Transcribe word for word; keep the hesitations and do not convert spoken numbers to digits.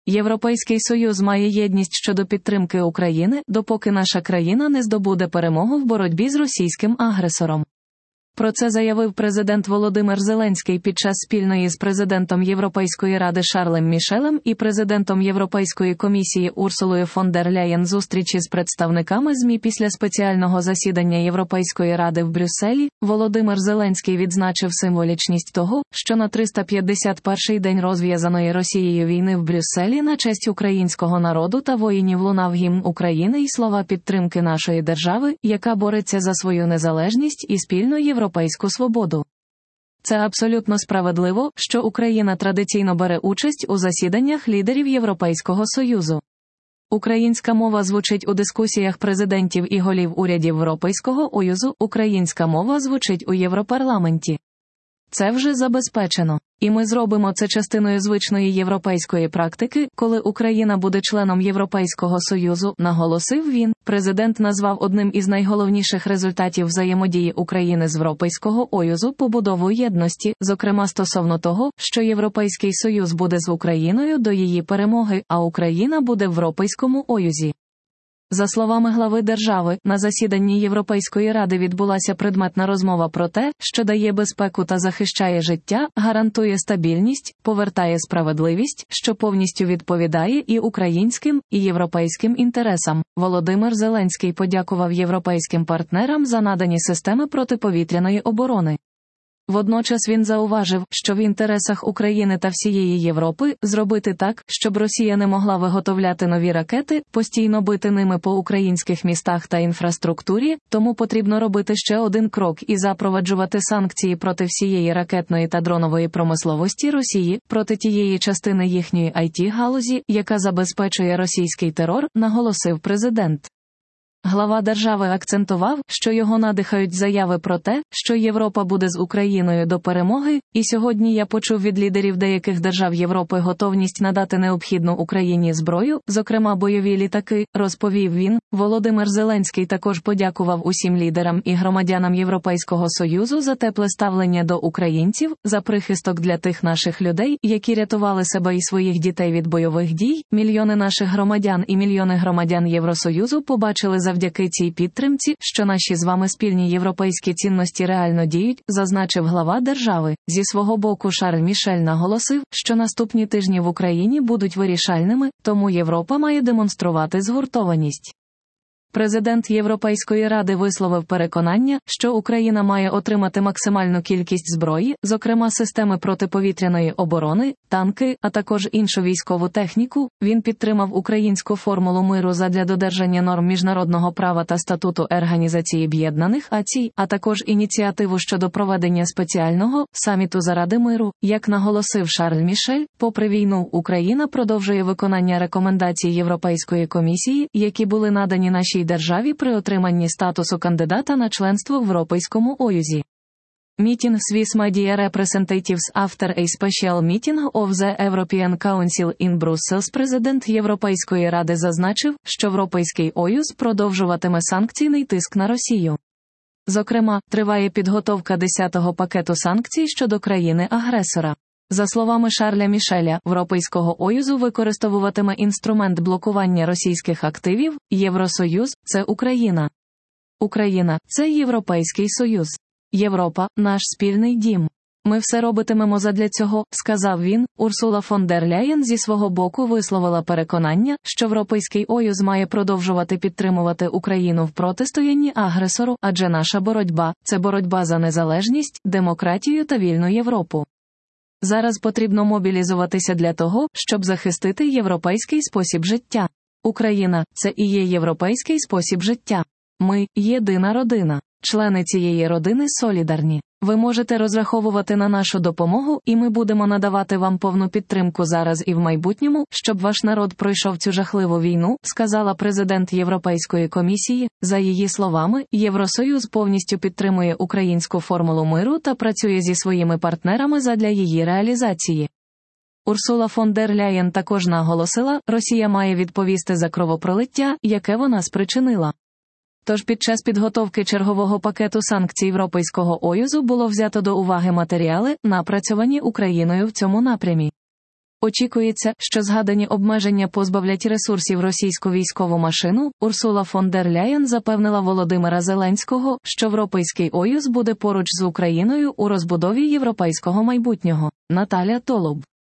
Європейський Союз має єдність щодо підтримки України, допоки наша країна не здобуде перемогу в боротьбі з російським агресором. Про це заявив президент Володимир Зеленський під час спільної з президентом Європейської ради Шарлем Мішелем і президентом Європейської комісії Урсулою фон дер Ляєн зустрічі з представниками ЗМІ після спеціального засідання Європейської ради в Брюсселі. Володимир Зеленський відзначив символічність того, що на триста п'ятдесят перший день розв'язаної Росією війни в Брюсселі на честь українського народу та воїнів лунав гімн України і слова підтримки нашої держави, яка бореться за свою незалежність і спільну європейську європейську свободу. Це абсолютно справедливо, що Україна традиційно бере участь у засіданнях лідерів Європейського Союзу. Українська мова звучить у дискусіях президентів і голів урядів Європейського Союзу, українська мова звучить у Європарламенті. Це вже забезпечено. І ми зробимо це частиною звичної європейської практики, коли Україна буде членом Європейського Союзу, наголосив він. Президент назвав одним із найголовніших результатів взаємодії України з Європейського Союзу побудову єдності, зокрема стосовно того, що Європейський Союз буде з Україною до її перемоги, а Україна буде в Європейському Союзі. За словами глави держави, на засіданні Європейської ради відбулася предметна розмова про те, що дає безпеку та захищає життя, гарантує стабільність, повертає справедливість, що повністю відповідає і українським, і європейським інтересам. Володимир Зеленський подякував європейським партнерам за надані системи протиповітряної оборони. Водночас він зауважив, що в інтересах України та всієї Європи зробити так, щоб Росія не могла виготовляти нові ракети, постійно бити ними по українських містах та інфраструктурі, тому потрібно робити ще один крок і запроваджувати санкції проти всієї ракетної та дронової промисловості Росії, проти тієї частини їхньої ай ті-галузі, яка забезпечує російський терор, наголосив президент. Глава держави акцентував, що його надихають заяви про те, що Європа буде з Україною до перемоги, і сьогодні я почув від лідерів деяких держав Європи готовність надати необхідну Україні зброю, зокрема бойові літаки, розповів він. Володимир Зеленський також подякував усім лідерам і громадянам Європейського Союзу за тепле ставлення до українців, за прихисток для тих наших людей, які рятували себе і своїх дітей від бойових дій. Мільйони наших громадян і мільйони громадян Євросоюзу побачили за Завдяки цій підтримці, що наші з вами спільні європейські цінності реально діють, зазначив глава держави. Зі свого боку Шарль Мішель наголосив, що наступні тижні в Україні будуть вирішальними, тому Європа має демонструвати згуртованість. Президент Європейської ради висловив переконання, що Україна має отримати максимальну кількість зброї, зокрема системи протиповітряної оборони, танки, а також іншу військову техніку. Він підтримав українську формулу миру задля додержання норм міжнародного права та статуту Організації Об'єднаних Націй, а також ініціативу щодо проведення спеціального саміту заради миру. Як наголосив Шарль Мішель, попри війну, Україна продовжує виконання рекомендацій Європейської комісії, які були надані нашій державі при отриманні статусу кандидата на членство в Європейському Союзі. Meeting Swiss Media Representatives after a special meeting of the European Council in Brussels. Президент Європейської ради зазначив, що Європейський Союз продовжуватиме санкційний тиск на Росію. Зокрема, триває підготовка десятого пакету санкцій щодо країни-агресора. За словами Шарля Мішеля, Європейського Союзу використовуватиме інструмент блокування російських активів. Євросоюз – це Україна. Україна – це Європейський Союз. Європа – наш спільний дім. Ми все робитимемо задля цього, сказав він. Урсула фон дер Ляєн зі свого боку висловила переконання, що Європейський Союз має продовжувати підтримувати Україну в протистоянні агресору, адже наша боротьба – це боротьба за незалежність, демократію та вільну Європу. Зараз потрібно мобілізуватися для того, щоб захистити європейський спосіб життя. Україна – це і є європейський спосіб життя. Ми – єдина родина. Члени цієї родини солідарні. Ви можете розраховувати на нашу допомогу, і ми будемо надавати вам повну підтримку зараз і в майбутньому, щоб ваш народ пройшов цю жахливу війну, сказала президент Європейської комісії. За її словами, Євросоюз повністю підтримує українську формулу миру та працює зі своїми партнерами задля її реалізації. Урсула фон дер Ляєн також наголосила, Росія має відповісти за кровопролиття, яке вона спричинила. Тож під час підготовки чергового пакету санкцій Європейського Союзу було взято до уваги матеріали, напрацьовані Україною в цьому напрямі. Очікується, що згадані обмеження позбавлять ресурсів російську військову машину. Урсула фон дер Ляєн запевнила Володимира Зеленського, що Європейський Союз буде поруч з Україною у розбудові європейського майбутнього. Наталя Толуб.